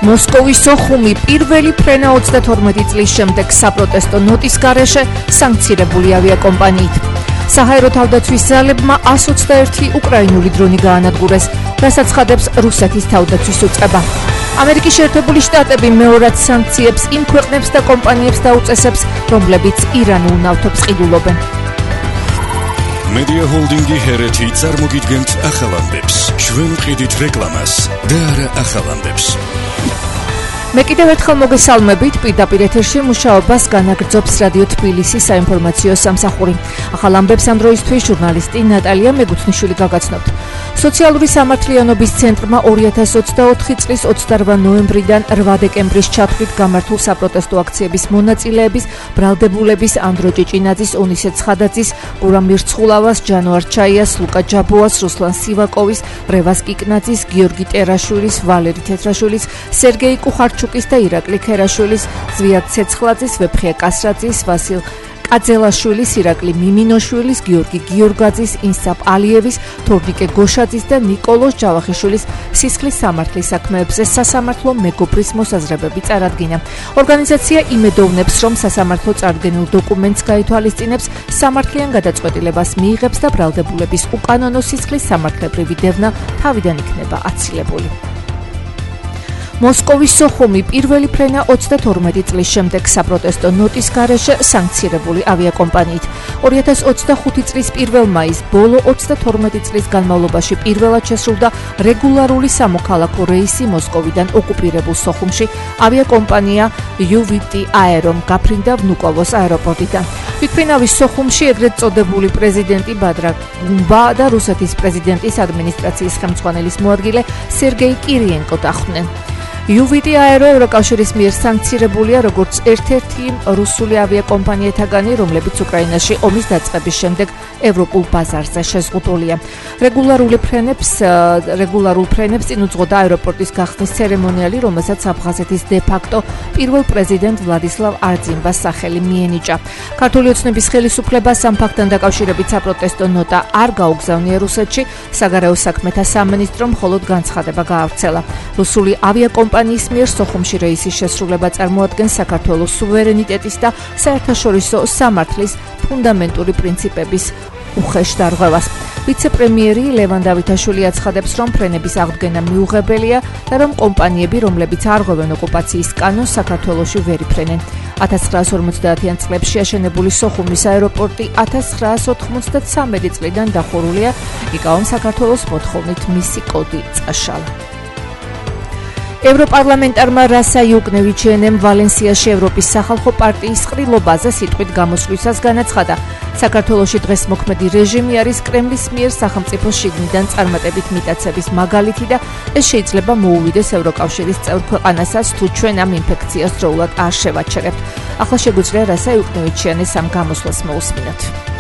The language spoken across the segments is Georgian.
მოსკოვის სოხუმი პირველი ფრენა 32 წლის შემდეგ საპროტესტო ნოტის გარეშე სანქცირებული ავიაკომპანიით. საჰაერო თავდაცვის ძალებმა 121 უკრაინული დრონი გაანადგურეს, რასაც ხადებს რუსეთის თავდაცვის უწყება. ამერიკის შეერთებული შტატები მეორად სანქციებს იმ ქვეყნებს და კომპანიებს დაუწესებს, რომლებიც ირანულ ნავთობს ყიდულობენ. Media Holding-ი ჰერეთი წარმოგიდგენთ ახალამდებს. ჩვენ ვყიდით რეკლამას და არა ახალამდებს. მე კიდევ ერთხელ მოგესალმებით, პირდაპირ ეთერში მუშაობას განაგრძობს რადიო თბილისის საინფორმაციო სამსახური. ახალ ამბებს ამ დროისთვის ჟურნალისტი ნატალია მეგუთნიშვილი გაგაცნობთ. სოციალური სამართლიანობის ცენტრმა 2024 წლის 28 ნოემბრიდან 8 დეკემბრის ჩათვლით გამართულ საპროტესტო აქციების მონაწილეების, ბრალდებულების, ანდრო ჭიჭინაძის, ონისე ცხადაძის, გურამ მირცხულავას, ჯანო არჩაიას, ლუკა ჯაბოას, რუსლან სივაკოვის, რევას კიკნაძის, გიორგი ტერაშვილის, ვალერი თეთრაშვილის, სერგეი კუხარჩუკის და ირაკლი ქერაშვილის, ზვიად ცეცხლაძის, ვეფხია კასრაძის, ვასილ კაძელაშვილის, ირაკლი მიმინოშვილის, გიორგი გიორგაძის, ინსაპ ალიევის, თორნიკე გოშაძის და ნიკოლოს ჯავახიშვილის სისხლის სამართლის საქმეებზე სასამართლო მეგობრის მოსაზრებები წარადგინა. ორგანიზაცია იმედოვნებს, რომ სასამართლო წარდგენილ დოკუმენტს გაითვალისწინებს, სამართლიან გადაწყვეტილებას მიიღებს და ბრალდებულების უკანონო სისხლის სამართლებრივი დევნა თავიდან იქნება აცილებული. მოსკოვის სოხუმი პირველი ფრენა 32 წლის შემდეგ საპროტესტო ნოტის გარეშე სანქცირებული ავიაკომპანიით. 2025 წლის 1 მაისს ბოლო 32 წლის განმავლობაში პირველად შესრულდა რეგულარული სამოქალაქო რეისი მოსკოვიდან ოკუპირებულ სოხუმში. ავიაკომპანია UVT Aerom გაფრინდა ვნუკოვოს აეროპორტიდან. თვითმფრინავის სოხუმში ეგრეთ წოდებული პრეზიდენტი ბადრა გუმბა და რუსეთის პრეზიდენტის ადმინისტრაციის ხელმძღვანელის მოადგილე სერგეი კირიენკო დახვდნენ. UVT Aero ევროკავშირის მიერ სანქცირებულია როგორც ერთ-ერთი რუსული ავიაკომპანიეთაგანი, რომლებიც უკრაინაში ომის დაწყების შემდეგ ევროპულ ბაზარზე შეზღუდულია. რეგულარულ ფრენებს წინ უძღოდა აეროპორტის გახსნის ცერემონიალი, რომელსაც აფხაზეთის დე-ფაქტო პირველ პრეზიდენტ ვლადისლავ არძიმბას სახელი მიენიჭა. ქართული ოცნების ხელისუფლებას ამ ფაქტთან დაკავშირებით საპროტესტო ნოტა არ გაუგზავნია რუსეთში, საგარეო საქმეთა სამინისტრომ მხოლოდ განცხადება გაავრცელა. რუსული ავიაკომპანიის მიერ სოხუმში რეისის შესრულება წარმოადგენს საქართველოს სუვერენიტეტის და საერთაშორისო სამართლის ფუნდამენტური პრინციპების უხეშ დარღვევას. ვიცე-პრემიერი ლევან დავითაშვილი აცხადებს, რომ ფრენების აღდგენა მიუღებელია და რომ კომპანიები, რომლებიც არ ღვევენ ოკუპაციის კანონს, საქართველოში ვერ იფრენენ. 1950-იან წლებში აშენებული სოხუმის აეროპორტი 1993 წლიდან დახურულია, იკავომ საქართველოს მოთხოვნით მისი კოდი წაშალა. ევროპარლამენტარმა რასა იუკნევიჩიენემ ვალენსიაში ევროპის სახალხო პარტიის ყრილობაზე სიტყვით გამოსვლისას განაცხადა, საქართველოში დღეს მოქმედი რეჟიმი არის კრემლის მიერ სახელმწიფო შიგნიდან წარმატებით მიტაცების მაგალითი და ეს შეიძლება მოუვიდეს ევროკავშირის წევრ ქვეყანასაც, თუ ჩვენ ამ ინფექციას დროულად არ შევაჩერებთ. ახლა შეგვიძლია რასა იუკნევიჩიანეს ამ გამოსვლას მოусმინოთ.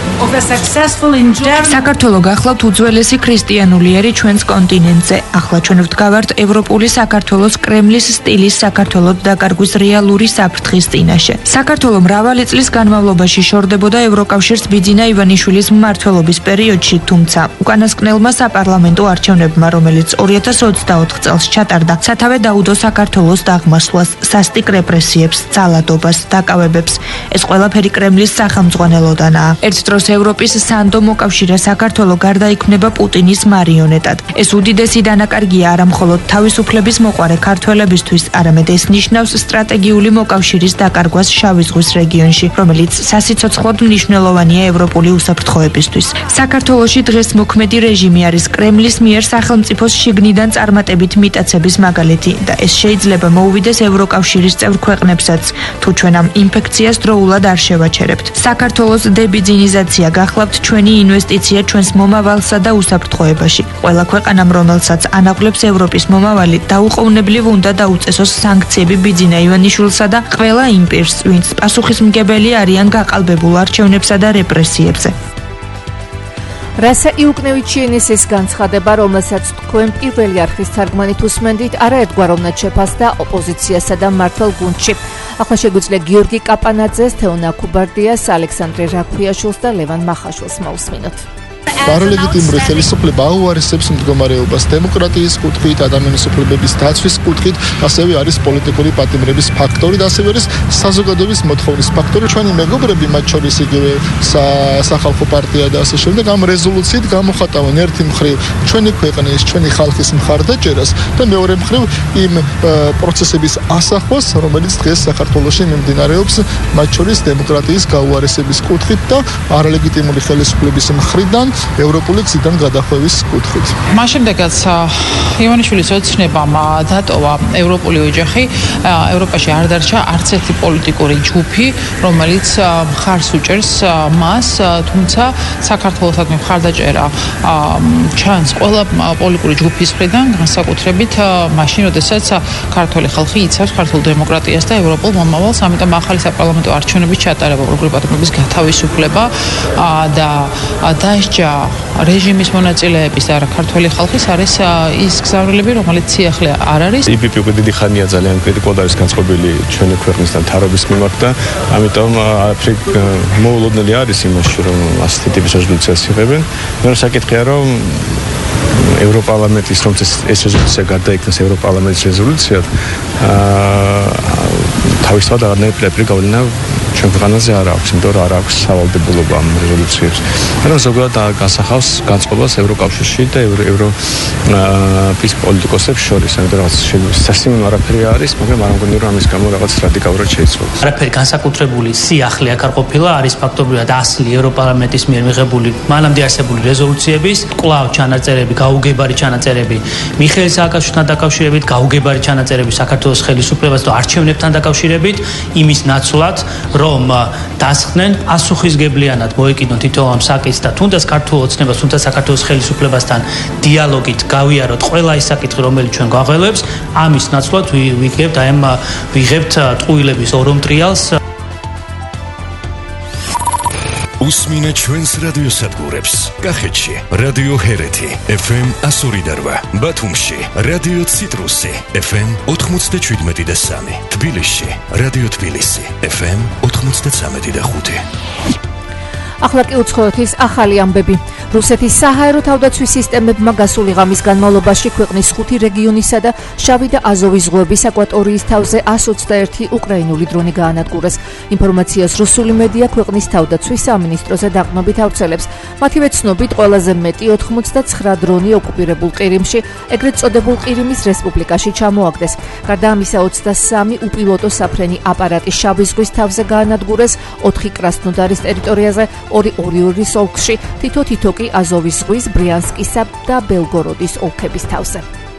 საქართველო გახლავთ უძველესი ქრისტიანული ერი ჩვენს კონტინენტზე. ახლა ჩვენ ვდგავართ ევროპული საქართველოს კრემლის სტილის საქართველოს დაკარგვის რეალური საფრთხის წინაშე. საქართველო მრავალი წლის განმავლობაში შორდებოდა ევროკავშირს ბიძინა ივანიშვილის მმართველობის პერიოდში, თუმცა უკანასკნელმა საპარლამენტო არჩევნებმა, რომელიც 2024 წელს ჩატარდა, სათავე დაუდო საქართველოს დაღმასვლას, სასტიკ რეპრესიებს, ძალადობას, დაკავებებს. ეს ყველაფერი კრემლის სახელმძღვანელოდანაა. ერთ დროს ევროპის სანდო მოკავშირე საქართველო გარდაიქმნება პუტინის მარიონეტად. ეს უდიდესი დანაკარგია არა მხოლოდ თავისუფლების მოყვარე ქართველებისთვის, არამედ ეს ნიშნავს სტრატეგიული მოკავშირის დაკარგვას შავი ზღვის რეგიონში, რომელიც სასიცოცხლოდ მნიშვნელოვანია ევროპული უსაფრთხოებისთვის. საქართველოში დღეს მოქმედი რეჟიმი არის კრემლის მიერ სახელმწიფოს შიგნიდან წარმატებით მიტაცების მაგალითი და ეს შეიძლება მოუვიდეს ევროკავშირის წევრ ქვეყნებსაც, თუ ჩვენ ამ ინფექციას დროულად არ შევაჩერებთ. საქართველოს დებიძინიზაცია გახლავთ ჩვენი ინვესტიცია ჩვენს მომავალსა და უსაფრთხოებაში. ყველა ქვეყანამ, რომელსაც ანაღვლებს ევროპის მომავალი, დაუყოვნებლივ უნდა დაუწესოს სანქციები ბიძინა ივანიშვილსა და ყველა იმ პირს, ვინც პასუხისმგებელი არიან გაყალბებულ არჩევნებსა და რეპრესიებზე. რასა იუკნევიჩიენეს ეს განცხადება, რომელსაც თქვენ პირველი არხის თარგმანით უსმენდით, არაერთგვაროვნად შეფასდა ოპოზიციასა და მმართველ გუნდში. ახლა შეგვიძლია გიორგი კაპანაძეს, თეონა ქუბარდიას, ალექსანდრე რაქვიაშვილს და ლევან მახაშვილს მოусმინოთ. არალეგიტიმური ხელისუფლება აუარესებს მდგომარეობას დემოკრატიის კუთხით, ადამიანის უფლებების დაცვის კუთხით, ასევე არის პოლიტიკური პატიმრების ფაქტორი და ასევე არის საზოგადოების მოთხოვნის ფაქტორი. ჩვენი მეგობრები, მათ შორის იგივე სახალხო პარტია და ასე შემდეგ, ამ რეზოლუციით გამოხატავენ ერთი მხრივ ჩვენი ქვეყნის, ჩვენი ხალხის მხარდაჭერას და მეორე მხრივ იმ პროცესების ასახვას, რომელიც დღეს საქართველოში მიმდინარეობს, მათ შორის დემოკრატიის გაუარესების კუთხით და არალეგიტიმური ხელისუფლების მხრიდან ევროპული გზიდან გადახვევის კუთხით. მას შემდეგაც ივანიშვილის ოცნებამ დატოვა ევროპული ოჯახი, ევროპაში არ დარჩა არც ერთი პოლიტიკური ჯგუფი, რომელიც მხარს უჭერს მას, თუმცა საქართველოსადმი მხარდაჭერა ჩანს ყველა პოლიტიკური ჯგუფის მხრიდან, განსაკუთრებით მაშინ, როდესაც ქართული ხალხი იცავს ქართულ დემოკრატიას და ევროპულ მომავალს, ამიტომ ახალი საპარლამენტო არჩევნების ჩატარება, პოლიტიკური პატიმრობის გათავისუფლება და დასჯა რეჟიმის მონაწილეების და არა ქართული ხალხის არის ის გზავნილები, რომელიც სიახლე არ არის. იპიპი უკვე დიდი ხანია ძალიან კრიტიკულად არის განწყობილი ჩვენი ქვეყნისთან თარობის მიმართ და ამიტომ მოულოდნელი არის იმაში, რომ ასეთი ტიპის რეზოლუციას იღებენ. მეორე საკითხია, რომ ევროპარლამენტის რომ ეს რეზოლუცია გარდაიქმნას ევროპარლამენტის რეზოლუციად თავისთავად აღარ გავლენა ჩვენ ქვეყანაზე არ აქვს, იმიტომ რომ არ აქვს სავალდებულობა ამ რეზოლუციებს. მაგრამ ზოგადად გასახავს განწყობას ევროკავშირში და ევროპის პოლიტიკოსებს შორის, ამიტომ რაღაც სასიმონო არაფერი არის, მაგრამ არ მგონია რომ ამის გამო რაღაც რადიკალურად შეიცვალა. არაფერი განსაკუთრებული სიახლე აქ არ ყოფილა, არის ფაქტობრივად ასლი ევროპარლამენტის მიერ მიღებული მანამდე არსებული რეზოლუციების, კვლავ ჩანაწერები, გაუგებარი ჩანაწერები მიხეილ სააკაშვილთან დაკავშირებით, გაუგებარი ჩანაწერები საქართველოს ხელისუფლებას და არჩევნებთან დაკავშირებით, იმის ნაცვლად, რომ დასხდნენ პასუხისგებლიანად მოეკიდონ თითოეულ ამ საკითხს და თუნდაც ქართულ ოცნებას, თუნდაც საქართველოს ხელისუფლებასთან დიალოგით გავიაროთ ყველა ის საკითხი, რომელიც ჩვენ გვაღელვებს, ამის ნაცვლად ვიღებთ ტყუილების ორომტრიალს. უსმინე ჩვენს რადიოსადგურებს. კახეთში რადიო ჰერეთი FM 102.8, ბათუმში რადიო ციტრუსი FM 97.3, თბილისში რადიო თბილისი FM 93.5. ახლა კი უცხოეთის ახალი ამბები. რუსეთის საჰაერო თავდაცვის სისტემებმა გასული ღამის განმავლობაში ქვეყნის 5 რეგიონისა და შავი და აზოვის ზღვების აკვატორიის თავზე 121 უკრაინული დრონი გაანადგურეს. ინფორმაციას რუსული მედია ქვეყნის თავდაცვის სამინისტროზე დაყრდნობით ავრცელებს. მათივე ცნობით, ყველაზე მეტი 89 დრონი ოკუპირებულ ყირიმში, ეგრეთ წოდებულ ყირიმის რესპუბლიკაში ჩამოაგდეს. გარდა ამისა, 23 უპილოტო საფრენი აპარატი შავი ზღვის თავზე გაანადგურეს, 4 კრასნოდარის ტერიტორიაზე, 2 ორიორის ოლქში, თითო კი აზოვის ზღვის, ბრიანსკისა და ბელგოროდის ოლქების თავზე.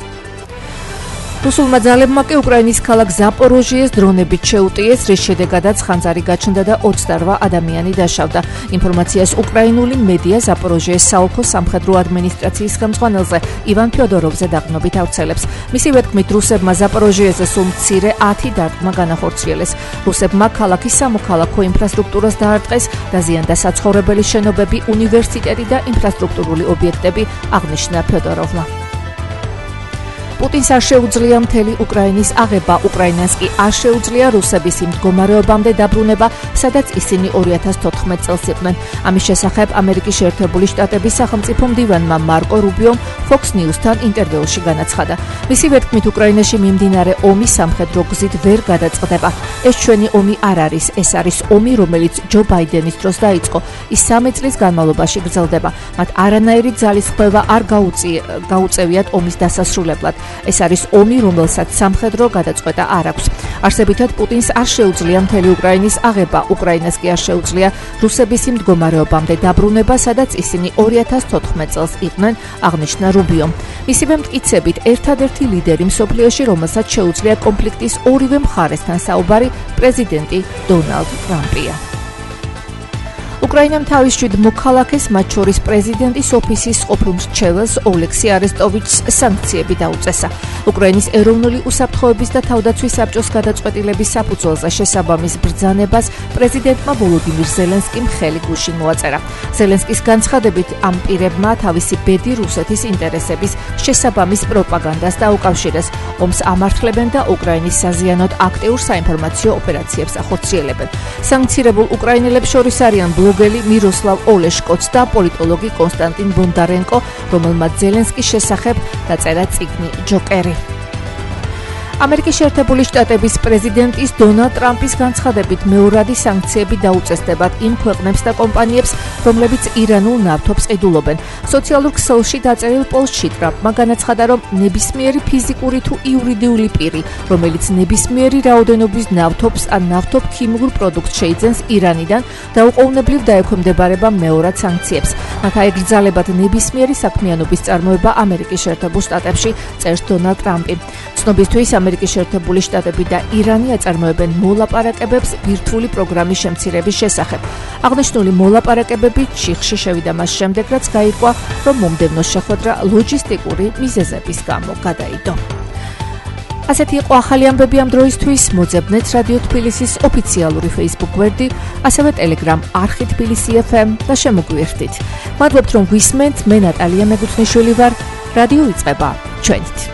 რუსულმა ძალებმა კი უკრაინის ქალაქ ზაპოროჟიეს დრონებით შეუტიეს, რის შედეგადაც ხანძარი გაჩნდა და 28 ადამიანი დაშავდა. ინფორმაციას უკრაინული მედია ზაპოროჟიეს საოლქო სამხედრო ადმინისტრაციის ხელმძღვანელზე ივან ფიოდოროვზე დაყრდნობით ავრცელებს. მისივე თქმით, რუსებმა ზაპოროჟიეზე სულ მცირე 10 დარტყმა განახორციელეს. რუსებმა ქალაქის სამოქალაქო ინფრასტრუქტურას დაარტყეს, დაზიანდა საცხოვრებელი შენობები, უნივერსიტეტი და ინფრასტრუქტურული ობიექტები, აღნიშნა ფიოდოროვმა. პუტინს არ შეუძლია მთელი უკრაინის აღება, უკრაინას კი არ შეუძლია რუსების იმ მდგომარეობამდე დაბრუნება, სადაც ისინი 2014 წელს იყვნენ. ამის შესახებ ამერიკის შეერთებული შტატების სახელმწიფო მდივანმა მარკო რუბიომ Fox News-თან ინტერვიუში განაცხადა. მისივე თქმით, უკრაინაში მიმდინარე ომი სამხედრო გზით ვერ გადაწყდება. ეს ჩვენი ომი არ არის, ეს არის ომი, რომელიც ჯო ბაიდენის დროს დაიწყო. ის 3 წლის განმავლობაში გრძელდება. მათ არანაირი ძალისხმევა არ გაუწევიათ ომის დასასრულებლად. ეს არის ომი, რომელსაც სამხედრო გადაწყვეტა არ აქვს. არსებითად, პუტინს არ შეუძლია მთელი უკრაინის აღება, უკრაინას კი არ შეუძლია რუსების იმ მდგომარეობამდე დაბრუნება, სადაც ისინი 2014 წელს იყვნენ, აღნიშნა რუბიომ. მისივე მტკიცებით, ერთადერთი ლიდერი მსოფლიოში, რომელსაც შეუძლია კონფლიქტის ორივე მხარესთან საუბარი, პრეზიდენტი დონალდ ტრამპია. უკრაინამ თავის 7 მოქალაქეს, მათ შორის პრეზიდენტის ოფისის ყოფილ მრჩეველს ოლექსი არესტოვიჩს სანქციები დაუწესა. უკრაინის ეროვნული უსაფრთხოების და თავდაცვის საბჭოს გადაწყვეტილების საფუძველზე შესაბამის ბრძანებას პრეზიდენტმა ვოლოდიმირ ზელენსკიმ ხელი გუშინ მოაწერა. ზელენსკის განცხადებით, ამ პირებმა თავისი ბედი რუსეთის ინტერესების შესაბამის პროპაგანდას დაუკავშირეს, ომს ამართლებენ და უკრაინის საზიანოდ აქტიურ საინფორმაციო ოპერაციებს ახორციელებენ. სანქცირებულ უკრაინელებს შორის არიან ბლოგერები მმართველი მიროსლავ ოლეშკოც და პოლიტოლოგი კონსტანტინ ბონდარენკო, რომელმაც ზელენსკის შესახებ დაწერა წიგნი ჯოკერი. ამერიკის შეერთებული შტატების პრეზიდენტის დონალდ ტრამპის განცხადებით მეორადი სანქციები დაუწესდებათ იმ ქვეყნებს და კომპანიებს, რომლებიც ირანულ ნავთობს ყიდულობენ. სოციალურ ქსელში დაწერილ პოსტში ტრამპმა განაცხადა, რომ ნებისმიერი ფიზიკური თუ იურიდიული პირი, რომელიც ნებისმიერი რაოდენობის ნავთობს ან ნავთობქიმიურ პროდუქტს შეიძენს ირანიდან, დაუყოვნებლივ დაექვემდებარება მეორად სანქციებს. მათ აეგრძალებათ ნებისმიერი საქმიანობის წარმოება ამერიკის შეერთებულ შტატებში, წერს დონალდ ტრამპი. ცნობისთვის ამერიკის შეერთებული შტატები და ირანი აწარმოებენ მოლაპარაკებებს ბირთვული პროგრამის შემცირების შესახებ. აღნიშნული მოლაპარაკებები ჩიხში შევიდა მას შემდეგ, რაც გაირკვა, რომ მომდევნო შეხვედრა ლოჯისტიკური მიზეზების გამო გადაიდო. ასეთი იყო ახალი ამბები ამ დროისთვის. მოძებნეთ რადიო თბილისის ოფიციალური Facebook გვერდი, ასევე Telegram არხი თბილისი FM და შემოგვიერთდით. მადლობთ, რომ გვისმენთ. მე ნატალია მეგუთნიშვილი ვარ. რადიო იწყება ჩვენით.